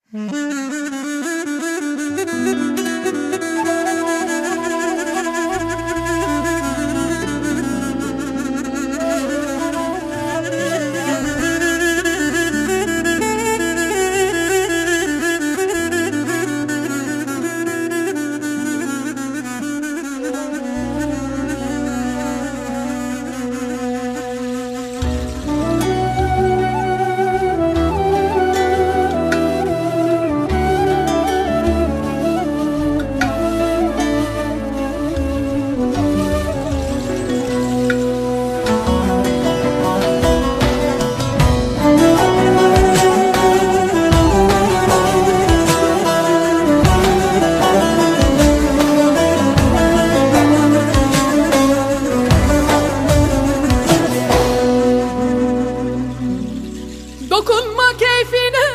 Dokunma keyfine,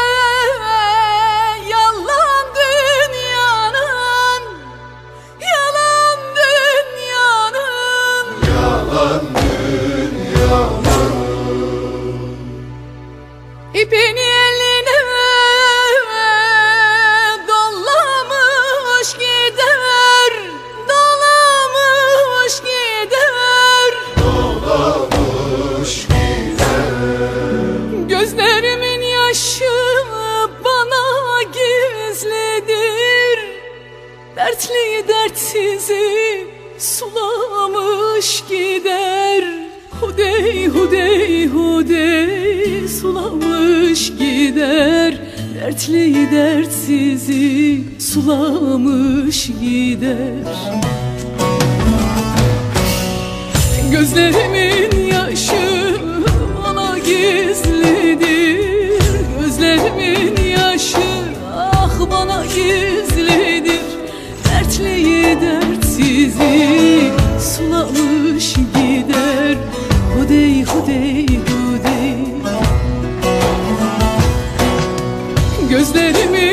yalan dünyanın, yalan dünyanın, yalan dünyanın. İpini eline dolamış gider, dolamış gider, Dolamış gider. Gözlerimin yaşı bana gizlidir, dertliyi dertsizi sulamış gider. Hudey hudey hudey sulamış gider, dertliyi dertsizi sulamış gider. Gözlerimin yaşı bana gizlidir, gözlerimin yaşı ah bana gizlidir, dertliyi dertsizi sulamış gider. Hudey hudey hudey. Gözlerimin